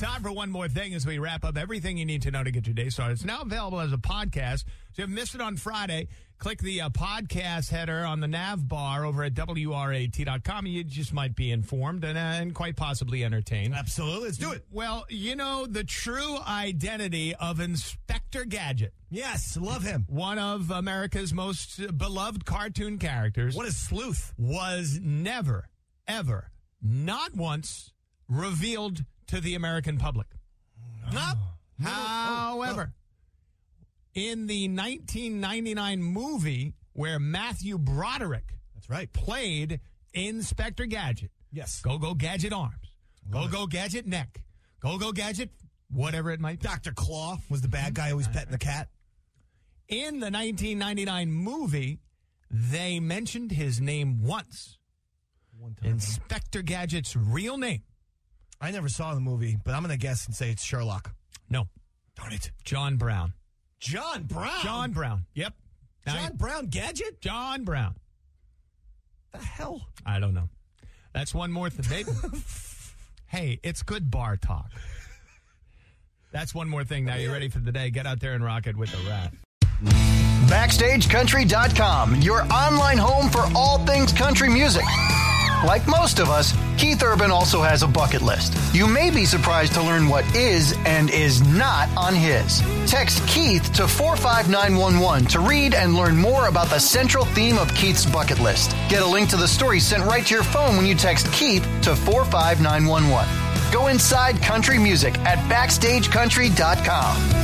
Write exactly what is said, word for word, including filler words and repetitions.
Time for one more thing as we wrap up everything you need to know to get your day started. It's now available as a podcast. So if you missed it on Friday, click the uh, podcast header on the nav bar over at W R A T dot com. You just might be informed and, uh, and quite possibly entertained. Absolutely. Let's do it. Well, you know the true identity of Inspector Gadget. Yes, love him. One of America's most beloved cartoon characters. What a sleuth. Was never, ever, not once revealed to the American public. No. However, oh, oh. in the nineteen ninety-nine movie where Matthew Broderick That's right. played Inspector Gadget. Yes. Go, go, Gadget arms. Love Go, it. go, Gadget neck. Go, go, Gadget, whatever it might be. Doctor Claw was the bad guy who was petting the cat. In the nineteen ninety-nine movie, they mentioned his name once. One time. Inspector Gadget's real name. I never saw the movie, but I'm going to guess and say it's Sherlock. No. Darn it. John Brown. John Brown? John Brown. Yep. Now, John Brown Gadget? John Brown. The hell? I don't know. That's one more thing. Hey, it's good bar talk. That's one more thing. Now you're ready for the day. Get out there and rock it with the rat. Backstage Country dot com, your online home for all things country music. Like most of us, Keith Urban also has a bucket list. You may be surprised to learn what is and is not on his. Text Keith to four five nine one one to read and learn more about the central theme of Keith's bucket list. Get a link to the story sent right to your phone when you text Keith to four five nine one one. Go inside country music at Backstage Country dot com.